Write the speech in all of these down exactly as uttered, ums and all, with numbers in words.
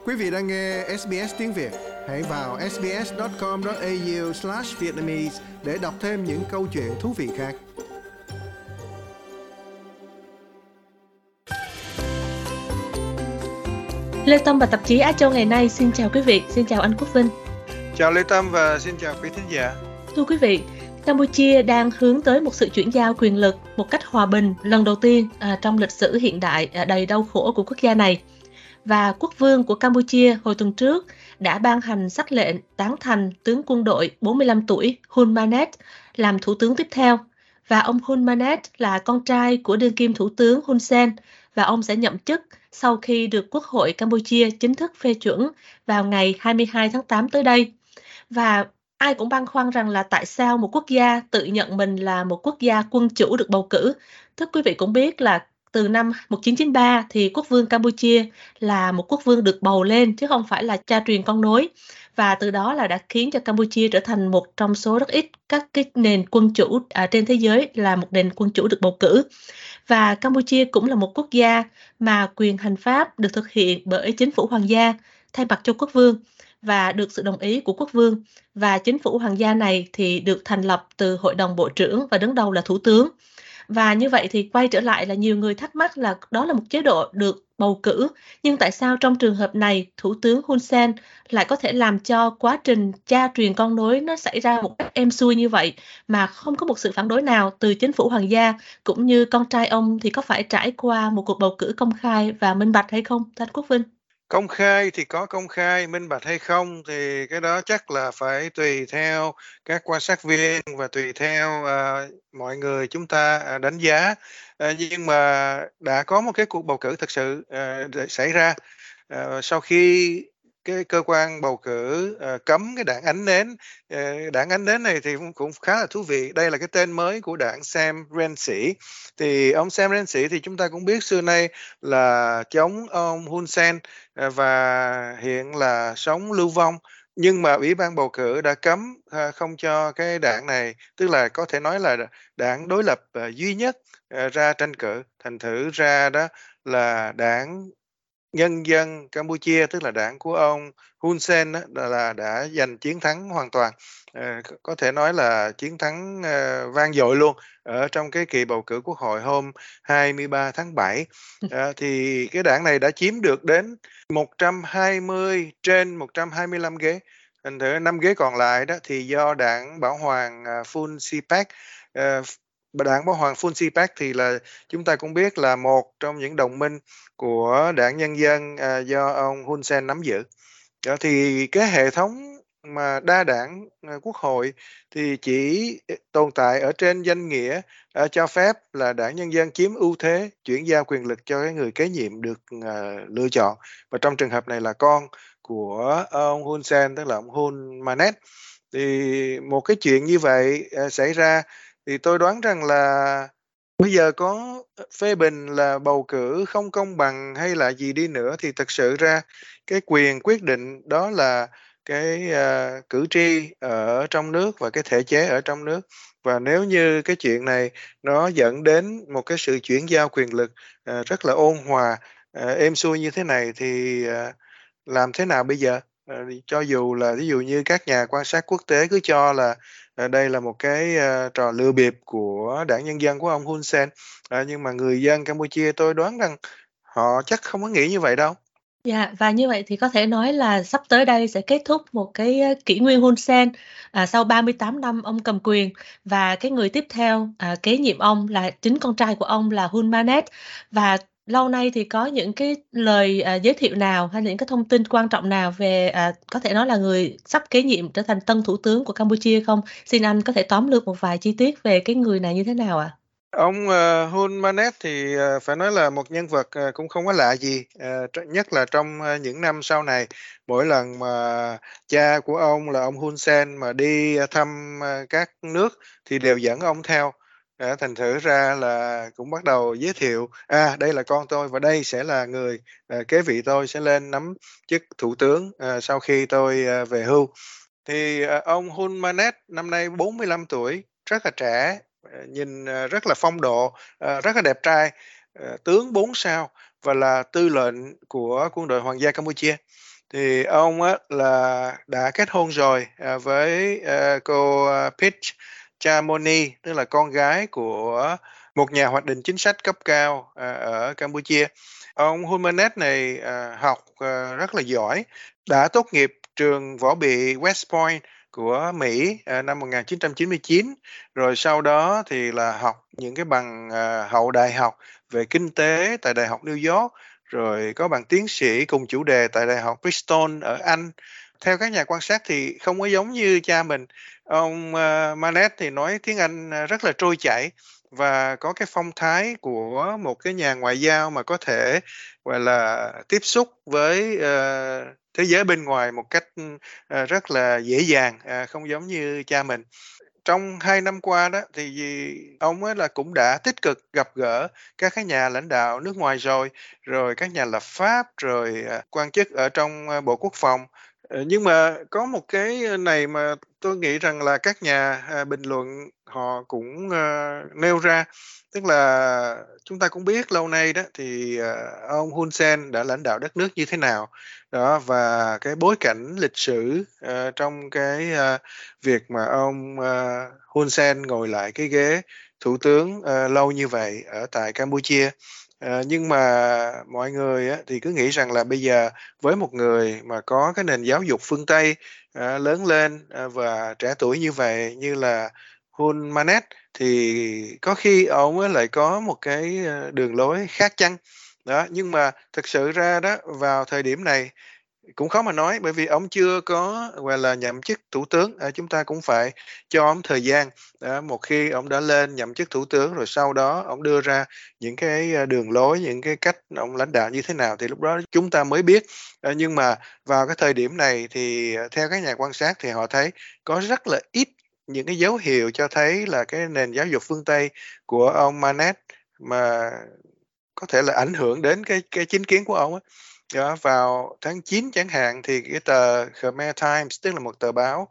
Quý vị đang nghe ét bê ét tiếng Việt. Hãy vào ét bê ét chấm com chấm a u slash vietnamese để đọc thêm những câu chuyện thú vị khác. Lê Tâm và tạp chí Á Châu ngày nay xin chào quý vị, xin chào anh Quốc Vinh. Chào Lê Tâm và xin chào quý thính giả. Thưa quý vị, Campuchia đang hướng tới một sự chuyển giao quyền lực một cách hòa bình lần đầu tiên à, trong lịch sử hiện đại à, đầy đau khổ của quốc gia này. Và quốc vương của Campuchia hồi tuần trước đã ban hành sắc lệnh tán thành tướng quân đội bốn mươi lăm tuổi Hun Manet làm thủ tướng tiếp theo. Và ông Hun Manet là con trai của đương kim thủ tướng Hun Sen và ông sẽ nhậm chức sau khi được Quốc hội Campuchia chính thức phê chuẩn vào ngày hai mươi hai tháng tám tới đây. Và ai cũng băn khoăn rằng là tại sao một quốc gia tự nhận mình là một quốc gia quân chủ được bầu cử. Tức quý vị cũng biết là từ năm một nghìn chín trăm chín mươi ba thì quốc vương Campuchia là một quốc vương được bầu lên chứ không phải là cha truyền con nối. Và từ đó là đã khiến cho Campuchia trở thành một trong số rất ít các cái nền quân chủ à, trên thế giới là một nền quân chủ được bầu cử. Và Campuchia cũng là một quốc gia mà quyền hành pháp được thực hiện bởi chính phủ hoàng gia thay mặt cho quốc vương và được sự đồng ý của quốc vương. Và chính phủ hoàng gia này thì được thành lập từ hội đồng bộ trưởng và đứng đầu là thủ tướng. Và như vậy thì quay trở lại là nhiều người thắc mắc là đó là một chế độ được bầu cử. Nhưng tại sao trong trường hợp này Thủ tướng Hun Sen lại có thể làm cho quá trình cha truyền con nối nó xảy ra một cách êm xuôi như vậy mà không có một sự phản đối nào từ chính phủ hoàng gia, cũng như con trai ông thì có phải trải qua một cuộc bầu cử công khai và minh bạch hay không, Thanh Quốc Vinh? Công khai thì có công khai, minh bạch hay không thì cái đó chắc là phải tùy theo các quan sát viên và tùy theo uh, mọi người chúng ta uh, đánh giá. Uh, nhưng mà đã có một cái cuộc bầu cử thực sự uh, xảy ra uh, sau khi cái cơ quan bầu cử uh, cấm cái đảng ánh nến. Uh, đảng ánh nến này thì cũng, cũng khá là thú vị. Đây là cái tên mới của đảng Sam Rainsy. Thì ông Sam Rainsy thì chúng ta cũng biết xưa nay là chống ông Hun Sen và hiện là sống lưu vong, nhưng mà ủy ban bầu cử đã cấm uh, không cho cái đảng này, tức là có thể nói là đảng đối lập uh, duy nhất uh, ra tranh cử. Thành thử ra đó là đảng Nhân dân Campuchia, tức là đảng của ông Hun Sen đó, là đã giành chiến thắng hoàn toàn, à, có thể nói là chiến thắng à, vang dội luôn ở trong cái kỳ bầu cử quốc hội hôm hai mươi ba tháng bảy. À, thì cái đảng này đã chiếm được đến một trăm hai mươi trên một trăm hai mươi lăm ghế. Thành thử năm ghế còn lại đó thì do đảng Bảo Hoàng uh, Phun Sipak. Uh, Đảng Bảo Hoàng Phun Sipak thì là chúng ta cũng biết là một trong những đồng minh của đảng Nhân dân uh, do ông Hun Sen nắm giữ. Đó, thì cái hệ thống mà đa đảng uh, quốc hội thì chỉ tồn tại ở trên danh nghĩa uh, cho phép là đảng Nhân dân chiếm ưu thế, chuyển giao quyền lực cho cái người kế nhiệm được uh, lựa chọn, và trong trường hợp này là con của ông Hun Sen, tức là ông Hun Manet. Thì một cái chuyện như vậy uh, xảy ra thì tôi đoán rằng là bây giờ có phê bình là bầu cử không công bằng hay là gì đi nữa thì thực sự ra cái quyền quyết định đó là cái uh, cử tri ở trong nước và cái thể chế ở trong nước. Và nếu như cái chuyện này nó dẫn đến một cái sự chuyển giao quyền lực uh, rất là ôn hòa, uh, êm xuôi như thế này thì uh, làm thế nào bây giờ? Uh, cho dù là ví dụ như các nhà quan sát quốc tế cứ cho là uh, đây là một cái uh, trò lừa bịp của đảng Nhân dân của ông Hun Sen, uh, nhưng mà người dân Campuchia tôi đoán rằng họ chắc không có nghĩ như vậy đâu. Dạ, và như vậy thì có thể nói là sắp tới đây sẽ kết thúc một cái kỷ nguyên Hun Sen à, sau ba mươi tám năm ông cầm quyền, và cái người tiếp theo à, kế nhiệm ông là chính con trai của ông là Hun Manet. Và lâu nay thì có những cái lời à, giới thiệu nào hay là những cái thông tin quan trọng nào về à, có thể nói là người sắp kế nhiệm trở thành tân thủ tướng của Campuchia không? Xin anh có thể tóm lược một vài chi tiết về cái người này như thế nào ạ? À? Ông uh, Hun Manet thì uh, phải nói là một nhân vật uh, cũng không có lạ gì, uh, nhất là trong uh, những năm sau này, mỗi lần mà cha của ông là ông Hun Sen mà đi uh, thăm uh, các nước thì đều dẫn ông theo. Uh, thành thử ra là cũng bắt đầu giới thiệu, à đây là con tôi và đây sẽ là người uh, kế vị tôi sẽ lên nắm chức thủ tướng uh, sau khi tôi uh, về hưu. Thì uh, ông Hun Manet năm nay bốn mươi lăm tuổi, rất là trẻ, nhìn rất là phong độ, rất là đẹp trai, tướng bốn sao và là tư lệnh của quân đội Hoàng gia Campuchia. thì ông á là đã kết hôn rồi à, với à, cô à, Peach Chamoni, tức là con gái của một nhà hoạch định chính sách cấp cao à, ở Campuchia. Ông Hun Manet này à, học à, rất là giỏi, đã tốt nghiệp trường võ bị West Point của Mỹ à, năm một nghìn chín trăm chín mươi chín, rồi sau đó thì là học những cái bằng à, hậu đại học về kinh tế tại Đại học New York, rồi có bằng tiến sĩ cùng chủ đề tại Đại học Bristol ở Anh. Theo các nhà quan sát thì không có giống như cha mình. Ông uh, Manet thì nói tiếng Anh à, rất là trôi chảy và có cái phong thái của một cái nhà ngoại giao mà có thể gọi là tiếp xúc với uh, thế giới bên ngoài một cách uh, rất là dễ dàng, uh, không giống như cha mình. Trong hai năm qua đó thì ông ấy là cũng đã tích cực gặp gỡ các cái nhà lãnh đạo nước ngoài rồi, rồi các nhà lập pháp, rồi à, quan chức ở trong à, Bộ Quốc phòng. Ờ, Nhưng mà có một cái này mà tôi nghĩ rằng là các nhà à, bình luận họ cũng à, nêu ra, tức là chúng ta cũng biết lâu nay đó thì à, ông Hun Sen đã lãnh đạo đất nước như thế nào đó, và cái bối cảnh lịch sử à, trong cái à, việc mà ông uh, Hun Sen ngồi lại cái ghế thủ tướng uh, lâu như vậy ở tại Campuchia. Uh, nhưng mà mọi người á, thì cứ nghĩ rằng là bây giờ với một người mà có cái nền giáo dục phương Tây uh, lớn lên uh, và trẻ tuổi như vậy, như là Hun Manet, thì có khi ông ấy lại có một cái uh, đường lối khác chăng đó. Nhưng mà thực sự ra đó, vào thời điểm này cũng khó mà nói, bởi vì ông chưa có gọi là nhậm chức thủ tướng. À, chúng ta cũng phải cho ông thời gian. Đó, một khi ông đã lên nhậm chức thủ tướng rồi sau đó ông đưa ra những cái à, đường lối, những cái cách ông lãnh đạo như thế nào thì lúc đó chúng ta mới biết. À, nhưng mà vào cái thời điểm này thì à, theo các nhà quan sát thì họ thấy có rất là ít những cái dấu hiệu cho thấy là cái nền giáo dục phương Tây của ông Manet mà có thể là ảnh hưởng đến cái cái chính kiến của ông á. Đó, vào tháng chín chẳng hạn thì cái tờ Khmer Times, tức là một tờ báo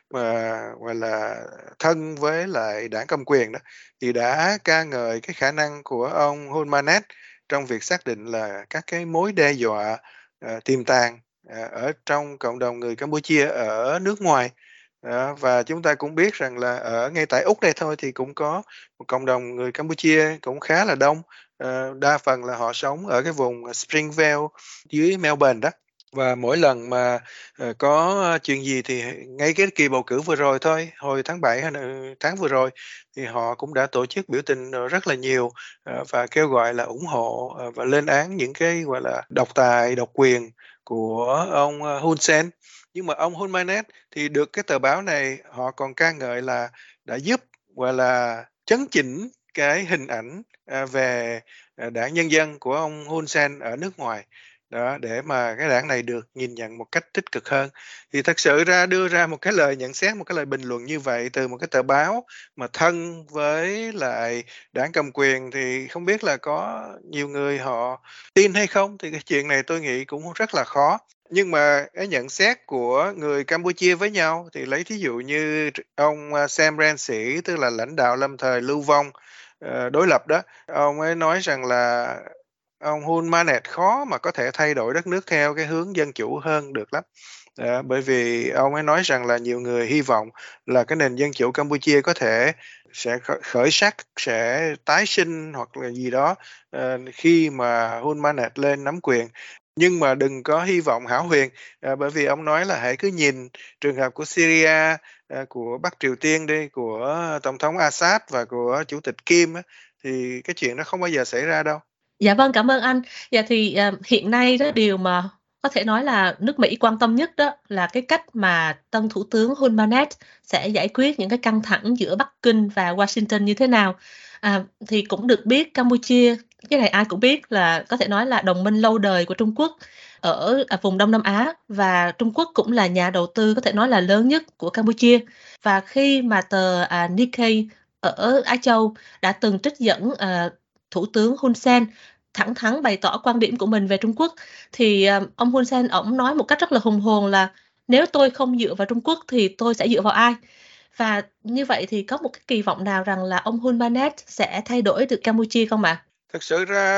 mà gọi là thân với lại đảng cầm quyền đó, thì đã ca ngợi cái khả năng của ông Hun Manet trong việc xác định là các cái mối đe dọa uh, tiềm tàng uh, ở trong cộng đồng người Campuchia ở nước ngoài. Đó, và chúng ta cũng biết rằng là ở ngay tại Úc đây thôi thì cũng có một cộng đồng người Campuchia cũng khá là đông. Ờ, đa phần là họ sống ở cái vùng Springvale dưới Melbourne đó, và mỗi lần mà ờ, có chuyện gì thì ngay cái kỳ bầu cử vừa rồi thôi, hồi tháng bảy hay là tháng vừa rồi, thì họ cũng đã tổ chức biểu tình rất là nhiều ờ, và kêu gọi là ủng hộ ờ, và lên án những cái gọi là độc tài độc quyền của ông ờ, Hun Sen. Nhưng mà ông Hun Manet thì được cái tờ báo này họ còn ca ngợi là đã giúp gọi là chấn chỉnh cái hình ảnh à, về à, đảng Nhân dân của ông Hun Sen ở nước ngoài đó, để mà cái đảng này được nhìn nhận một cách tích cực hơn. Thì thật sự ra đưa ra một cái lời nhận xét, một cái lời bình luận như vậy từ một cái tờ báo mà thân với lại đảng cầm quyền thì không biết là có nhiều người họ tin hay không, thì cái chuyện này tôi nghĩ cũng rất là khó. Nhưng mà cái nhận xét của người Campuchia với nhau thì lấy thí dụ như ông à, Sam Rainsy, tức là lãnh đạo lâm thời lưu vong ờ, đối lập đó, ông ấy nói rằng là ông Hun Manet khó mà có thể thay đổi đất nước theo cái hướng dân chủ hơn được lắm. Đó, bởi vì ông ấy nói rằng là nhiều người hy vọng là cái nền dân chủ Campuchia có thể sẽ khởi khởi sắc, sẽ tái sinh hoặc là gì đó ờ, khi mà Hun Manet lên nắm quyền. Nhưng mà đừng có hy vọng hão huyền, à, bởi vì ông nói là hãy cứ nhìn trường hợp của Syria, à, của Bắc Triều Tiên đi, của Tổng thống Assad và của Chủ tịch Kim á, thì cái chuyện đó không bao giờ xảy ra đâu. Dạ vâng, cảm ơn anh. Dạ thì à, hiện nay đó điều mà có thể nói là nước Mỹ quan tâm nhất đó là cái cách mà tân thủ tướng Hun Manet sẽ giải quyết những cái căng thẳng giữa Bắc Kinh và Washington như thế nào. À, thì cũng được biết Campuchia, cái này ai cũng biết là có thể nói là đồng minh lâu đời của Trung Quốc ở à, vùng Đông Nam Á, và Trung Quốc cũng là nhà đầu tư có thể nói là lớn nhất của Campuchia. Và khi mà tờ à, Nikkei ở Á Châu đã từng trích dẫn à, thủ tướng Hun Sen thẳng thắn bày tỏ quan điểm của mình về Trung Quốc, thì à, ông Hun Sen ổng nói một cách rất là hùng hồn là nếu tôi không dựa vào Trung Quốc thì tôi sẽ dựa vào ai. Và như vậy thì có một cái kỳ vọng nào rằng là ông Hun Manet sẽ thay đổi được Campuchia không ạ? Thực sự ra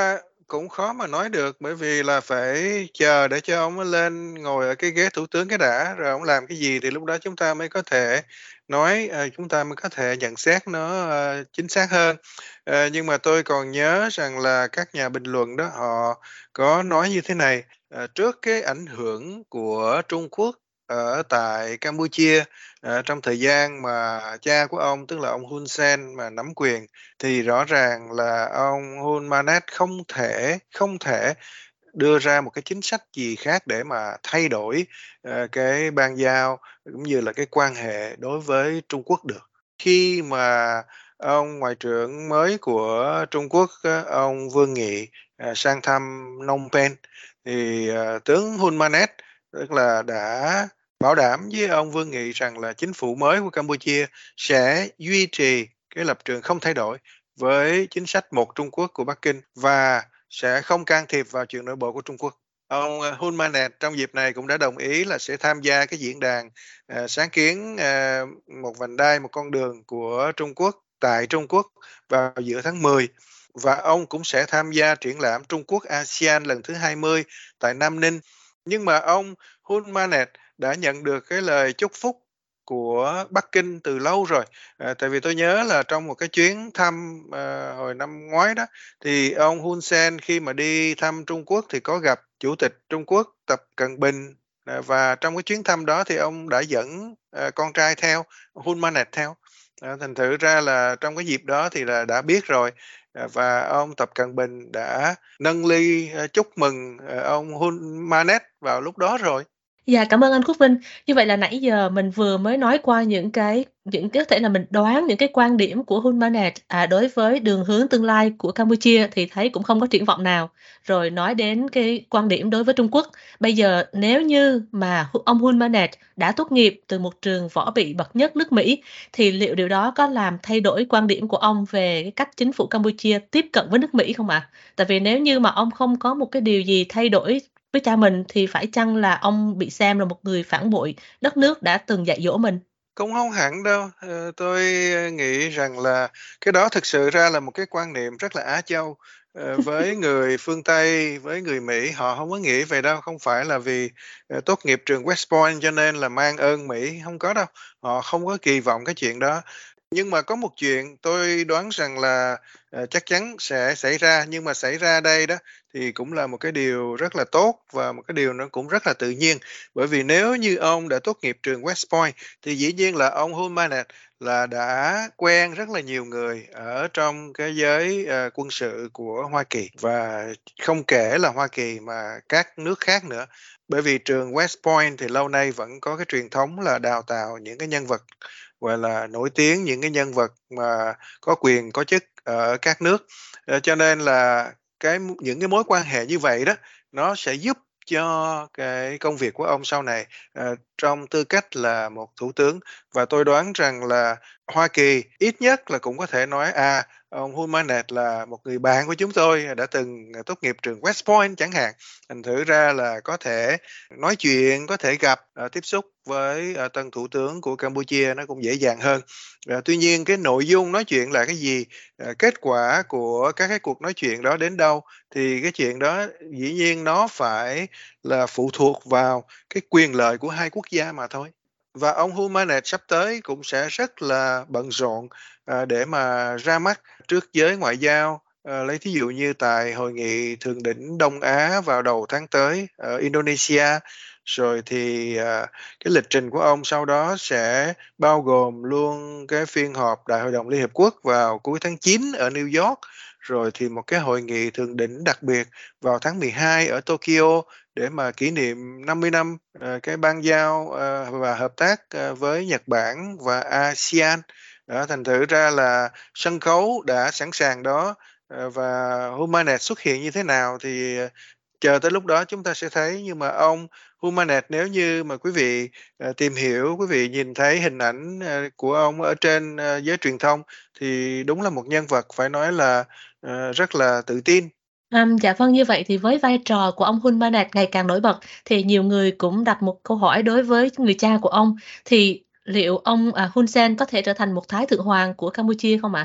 cũng khó mà nói được, bởi vì là phải chờ để cho ông ấy lên ngồi ở cái ghế thủ tướng cái đã, rồi ông làm cái gì thì lúc đó chúng ta mới có thể nói, ờ, chúng ta mới có thể nhận xét nó, ờ, chính xác hơn. Ờ, nhưng mà tôi còn nhớ rằng là các nhà bình luận đó, họ có nói như thế này, ờ, trước cái ảnh hưởng của Trung Quốc ở tại Campuchia, ờ, trong thời gian mà cha của ông, tức là ông Hun Sen mà nắm quyền, thì rõ ràng là ông Hun Manet không thể không thể đưa ra một cái chính sách gì khác để mà thay đổi, ờ, cái ban giao cũng như là cái quan hệ đối với Trung Quốc được. Khi mà ông ngoại trưởng mới của Trung Quốc á, ông Vương Nghị, à, sang thăm Phnom Penh thì, ờ, tướng Hun Manet tức là đã bảo đảm với ông Vương Nghị rằng là chính phủ mới của Campuchia sẽ duy trì cái lập trường không thay đổi với chính sách một Trung Quốc của Bắc Kinh và sẽ không can thiệp vào chuyện nội bộ của Trung Quốc. Ông, ờ, Hun Manet trong dịp này cũng đã đồng ý là sẽ tham gia cái diễn đàn, ờ, sáng kiến, ờ, một vành đai, một con đường của Trung Quốc tại Trung Quốc vào giữa tháng mười và ông cũng sẽ tham gia triển lãm Trung Quốc a sê an lần thứ hai mươi tại Nam Ninh. Nhưng mà ông Hun Manet đã nhận được cái lời chúc phúc của Bắc Kinh từ lâu rồi. À, tại vì tôi nhớ là trong một cái chuyến thăm, ờ, hồi năm ngoái đó, thì ông Hun Sen khi mà đi thăm Trung Quốc thì có gặp Chủ tịch Trung Quốc Tập Cận Bình, à, và trong cái chuyến thăm đó thì ông đã dẫn, ờ, con trai theo, Hun Manet theo. À, thành thử ra là trong cái dịp đó thì là đã biết rồi, à, và ông Tập Cận Bình đã nâng ly, ơ, chúc mừng, ờ, ông Hun Manet vào lúc đó rồi. Dạ, cảm ơn anh Quốc Vinh. Như vậy là nãy giờ mình vừa mới nói qua những cái những có thể là mình đoán những cái quan điểm của Hun Manet, à, đối với đường hướng tương lai của Campuchia thì thấy cũng không có triển vọng nào. Rồi nói đến cái quan điểm đối với Trung Quốc. Bây giờ nếu như mà Hu ông Hun Manet đã tốt nghiệp từ một trường võ bị bậc nhất nước Mỹ, thì liệu điều đó có làm thay đổi quan điểm của ông về cái cách chính phủ Campuchia tiếp cận với nước Mỹ không ạ? Tại vì nếu như mà ông không có một cái điều gì thay đổi với cha mình thì phải chăng là ông bị xem là một người phản bội đất nước đã từng dạy dỗ mình? Cũng hông hẳn đâu, ờ, tôi, ơ, nghĩ rằng là cái đó thực sự ra là một cái quan niệm rất là Á Châu. Ờ, với người phương Tây, với người Mỹ họ hông có nghĩ vậy đâu, không phải là vì, ờ, tốt nghiệp trường West Point cho nên là mang ơn Mỹ, hông có đâu, họ không có kỳ vọng cái chuyện đó. Nhưng mà có một chuyện tôi đoán rằng là, ờ, chắc chắn sẽ xảy ra, nhưng mà xảy ra đây đó thì cũng là một cái điều rất là tốt và một cái điều nó cũng rất là tự nhiên. Bởi vì nếu như ông đã tốt nghiệp trường West Point thì dĩ nhiên là ông Hun Manet là đã quen rất là nhiều người ở trong cái giới, ờ, quân sự của Hoa Kỳ và không kể là Hoa Kỳ mà các nước khác nữa. Bởi vì trường West Point thì lâu nay vẫn có cái truyền thống là đào tạo những cái nhân vật, gọi là, nổi tiếng, những cái nhân vật mà có quyền có chức ở các nước. Ờ, cho nên là cái m những cái mối quan hệ như vậy đó, nó sẽ giúp cho cái công việc của ông sau này, ờ, trong tư cách là một thủ tướng. Và tôi đoán rằng là Hoa Kỳ ít nhất là cũng có thể nói, à, ông Hun Manet là một người bạn của chúng tôi, đã từng, ờ, tốt nghiệp trường West Point chẳng hạn. Thành thử ra là có thể nói chuyện, có thể gặp, ờ, tiếp xúc với, ờ, tân thủ tướng của Campuchia nó cũng dễ dàng hơn. Ờ, tuy nhiên cái nội dung nói chuyện là cái gì, ờ, kết quả của các cái cuộc nói chuyện đó đến đâu thì cái chuyện đó dĩ nhiên nó phải là phụ thuộc vào cái quyền lợi của hai quốc gia mà thôi. Và ông Hun Manet sắp tới cũng sẽ rất là bận rộn, ờ, để mà ra mắt trước giới ngoại giao. Ờ, lấy thí dụ như tại hội nghị thượng đỉnh Đông Á vào đầu tháng tới ở Indonesia, rồi thì, à, cái lịch trình của ông sau đó sẽ bao gồm luôn cái phiên họp Đại hội đồng Liên Hiệp Quốc vào cuối tháng chín ở New York, rồi thì một cái hội nghị thượng đỉnh đặc biệt vào tháng mười hai ở Tokyo để mà kỷ niệm năm mươi năm, ờ, cái ban giao, ờ, và hợp tác, ờ, với Nhật Bản và a sê an. Đó, thành thử ra là sân khấu đã sẵn sàng đó, ờ, và Hun Manet xuất hiện như thế nào thì, ờ, chờ tới lúc đó chúng ta sẽ thấy. Nhưng mà ông Hun Manet nếu như mà quý vị, ờ, tìm hiểu, quý vị nhìn thấy hình ảnh, ờ, của ông ở trên, ơ, giới truyền thông thì đúng là một nhân vật phải nói là, ờ, rất là tự tin. Ừm, dạ vâng, như vậy thì với vai trò của ông Hun Manet ngày càng nổi bật thì nhiều người cũng đặt một câu hỏi đối với người cha của ông, thì liệu ông, à, Hun Sen có thể trở thành một thái thượng hoàng của Campuchia không ạ?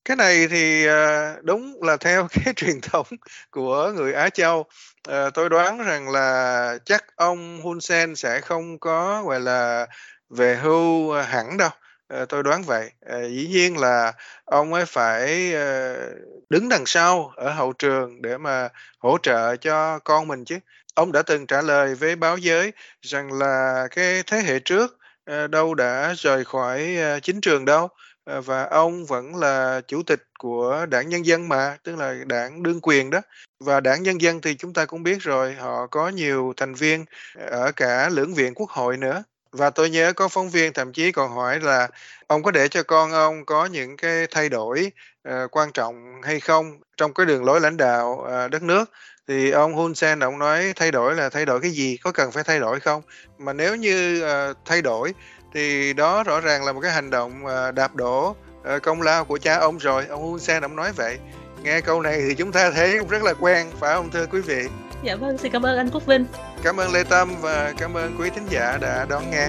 Cái này thì, à, đúng là theo cái truyền thống của người Á Châu. Ờ, tôi đoán rằng là chắc ông Hun Sen sẽ không có, gọi là, về hưu, ơ, hẳn đâu, ờ, tôi đoán vậy. Ờ, dĩ nhiên là ông ấy phải, ờ, đứng đằng sau ở hậu trường để mà hỗ trợ cho con mình chứ. Ông đã từng trả lời với báo giới rằng là cái thế hệ trước, ờ, đâu đã rời khỏi, a, chính trường đâu, ờ, và ông vẫn là chủ tịch của Đảng Nhân dân mà, tức là đảng đương quyền đó. Và Đảng Nhân dân thì chúng ta cũng biết rồi, họ có nhiều thành viên ở cả lưỡng viện Quốc hội nữa. Và tôi nhớ có phóng viên thậm chí còn hỏi là "Ông có để cho con ông có những cái thay đổi, ờ, quan trọng hay không trong cái đường lối lãnh đạo, ờ, đất nước?" Thì ông Hun Sen ổng nói: "Thay đổi là thay đổi cái gì? Có cần phải thay đổi không? Mà nếu như, ờ, thay đổi thì đó rõ ràng là một cái hành động, ờ, đạp đổ, ờ, công lao của cha ông rồi." Ông Hun Sen ổng nói vậy. Nghe câu này thì chúng ta thấy cũng rất là quen, phải hông thưa quý vị? Dạ vâng, xin cảm ơn anh Quốc Vinh. Cảm ơn Lê Tâm và cảm ơn quý thính giả đã đón nghe.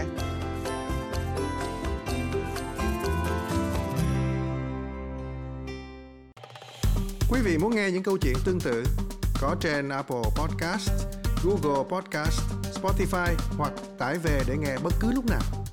Quý vị muốn nghe những câu chuyện tương tự có trên Apple Podcast, Google Podcast, Spotify hoặc tải về để nghe bất cứ lúc nào.